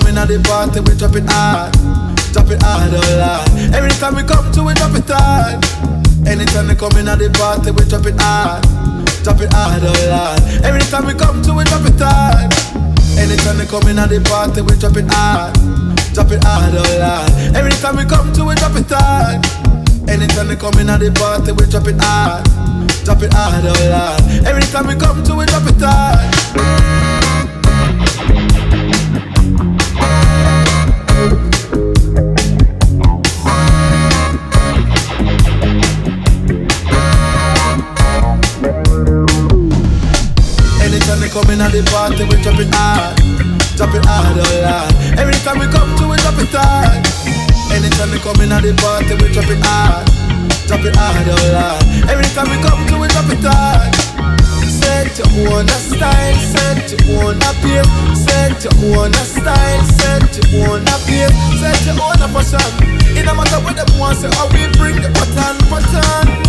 in at the party, we drop it hard. Drop it hard, oh Lord. Every time we come to, we drop it hard. Anytime they come in at the party, we drop it hard. Drop it hard, oh Lord. Every time we come to, we drop it hard. Anytime they come in at the party, we drop it hard. Drop it hard, oh Lord. Every time we come to, we drop it hard. Anytime they come in at the party, we drop it hard. Drop it hard, oh Lord. Every time we come to, we drop it hard. Anytime they come in at the party, we drop it hard. Drop it hard, oh Lord. Every time we come to, we drop it hard. Anytime they come in at the party, we drop it hard. Drop it hard, oh Lord. Every time we come to, we drop it hard. Set your own style, set your own pace. Set your own style, set your own pace. Set your own fashion. It no matter what them want, say how we bring the pattern.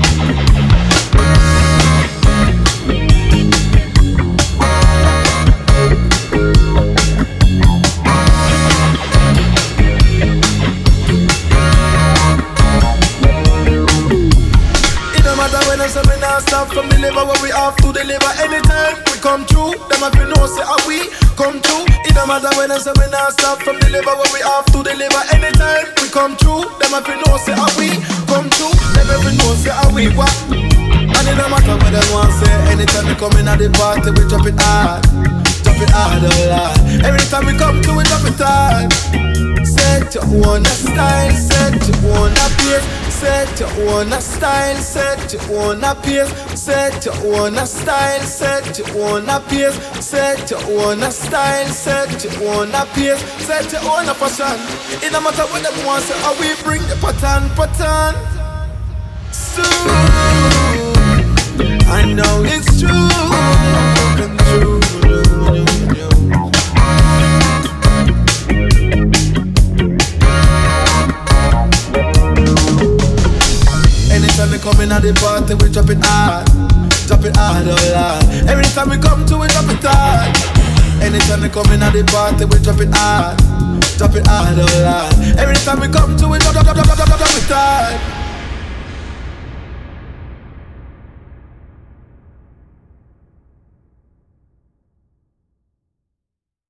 So we not stop from deliver what we have to deliver. Anytime we come through, them have to know say how we come through. It don't matter when I say we not stop from deliver what we have to deliver. Anytime we come through, them have to know say how we come through. Them have to know say how we what. And it don't matter what they want say. Anytime we come in at the party, we drop it hard. Drop it hard, oh Lord. Every time we come through, we drop it hard. Set your own style, set your own pace. Set your own style, set your own pace. Set your own style, set your own pace. Set your own style, set your own pace. Set your own fashion. It no matter what them want, say how we bring the pattern. So I know it's true, true. Anytime we come in at the party, we drop it hard. Drop it hard, oh Lord. Every time we come to, we drop it hard. Anytime we come in at the party, we drop it hard. Drop it hard, oh Lord. Every time we come to, we drop it hard.